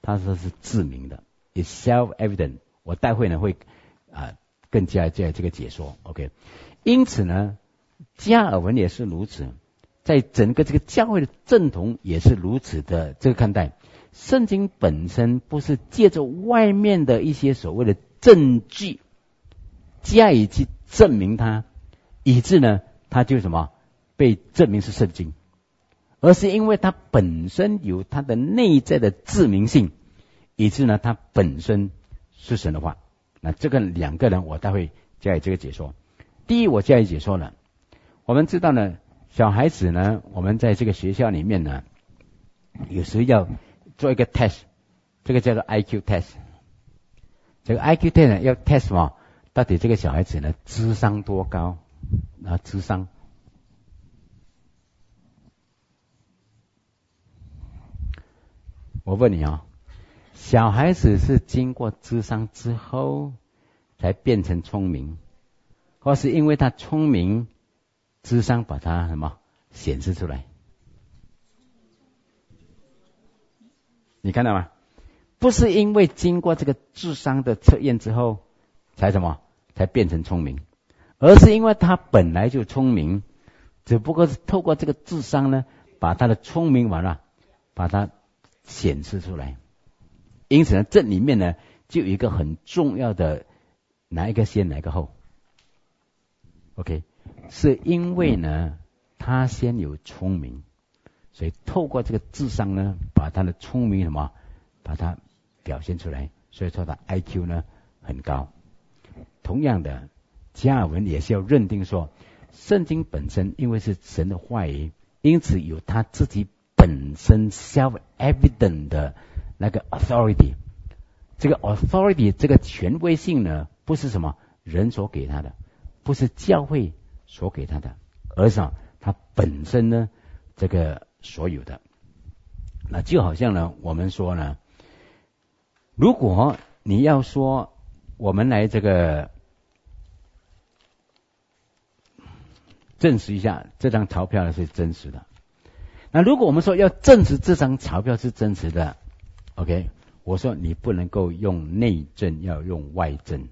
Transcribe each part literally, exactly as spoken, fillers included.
他说是自明的 ，is self-evident。我待会呢会啊、呃、更加这这个解说 ，OK。因此呢，加尔文也是如此，在整个这个教会的正统也是如此的这个看待。圣经本身不是借着外面的一些所谓的证据加以去证明它，以致呢它就什么被证明是圣经，而是因为它本身有它的内在的自明性，以致呢它本身是神的话。那这个两个人我待会加以这个解说。第一，我加以解说了，我们知道呢，小孩子呢，我们在这个学校里面呢，有时候要做一个 test， 这个叫做 I Q test。这个 I Q test 呢，要 test 什么？到底这个小孩子呢，智商多高？啊，智商。我问你啊、哦，小孩子是经过智商之后才变成聪明，或是因为他聪明，智商把他什么显示出来？你看到吗？不是因为经过这个智商的测验之后才什么才变成聪明，而是因为他本来就聪明，只不过是透过这个智商呢，把他的聪明完了，把它显示出来。因此呢，这里面呢就有一个很重要的，哪一个先哪一个后 ？OK， 是因为呢他先有聪明，所以透过这个智商呢，把他的聪明什么，把它表现出来，所以说他 I Q 呢很高。同样的，加尔文也是要认定说，圣经本身因为是神的话语，因此有他自己本身 self-evident 的那个 authority。这个 authority 这个权威性呢，不是什么人所给他的，不是教会所给他的，而是他本身呢这个所有的。那就好像呢，我们说呢，如果你要说我们来这个证实一下这张钞票呢是真实的，那如果我们说要证实这张钞票是真实的 ，OK， 我说你不能够用内证，要用外证，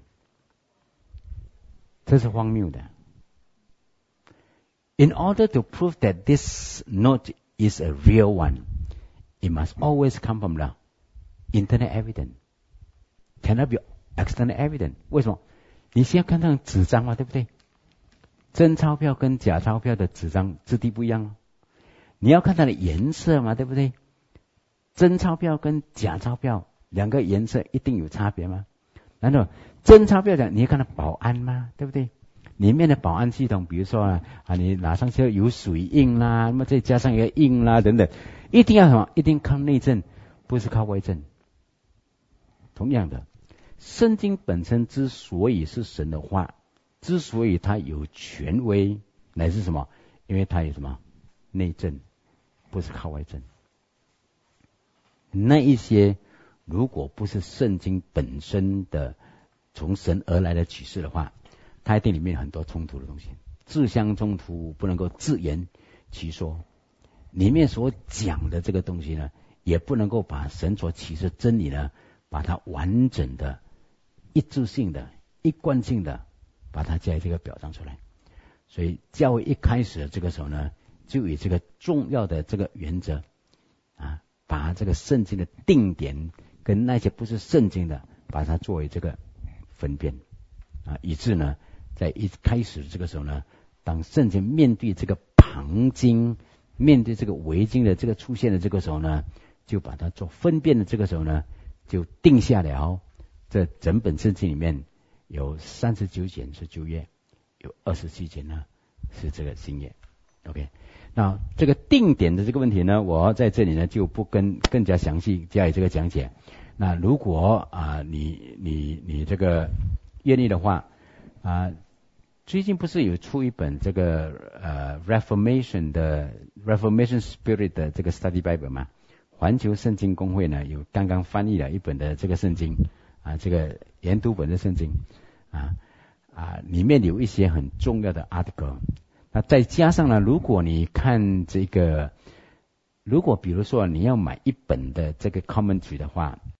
这是荒谬的。In order to prove that this note is a real one, it must always come from the internal evidence, cannot be external evidence。为什么？你先要看那纸张嘛，对不对？真钞票跟假钞票的纸张质地不一样，你要看它的颜色嘛，对不对？真钞票跟假钞票两个颜色一定有差别吗？难道真钞票讲你要看它保安吗？对不对？里面的保安系统，比如说啊，啊你拿上去有水印啦，那么再加上一个印啦等等，一定要什么？一定靠内证，不是靠外证。同样的，圣经本身之所以是神的话，之所以它有权威，乃是什么？因为它有什么？内证，不是靠外证。那一些如果不是圣经本身的从神而来的启示的话，它一定里面有很多冲突的东西，自相冲突，不能够自圆其说。里面所讲的这个东西呢，也不能够把神所启示真理呢，把它完整的、一致性的、一贯性的，把它加以这个表彰出来。所以教会一开始的这个时候呢，就以这个重要的这个原则啊，把这个圣经的定点跟那些不是圣经的，把它作为这个分辨啊，以致呢，在一开始这个时候呢，当圣经面对这个旁经，面对这个维经的这个出现的这个时候呢，就把它做分辨的这个时候呢，就定下了这整本圣经里面有三十九卷是旧约，有二十七卷呢是这个新约。OK， 那这个定点的这个问题呢，我在这里呢就不跟更加详细加以这个讲解。那如果啊、呃、你你你这个愿意的话啊、呃，最近不是有出一本这个呃 Reformation 的 Reformation Spirit 的这个 Study Bible 吗？环球圣经公会呢有刚刚翻译了一本的这个圣经啊，这个研读本的圣经啊啊，里面有一些很重要的 article。那再加上呢，如果你看这个如果比如说你要买一本的这个 commentary 的话，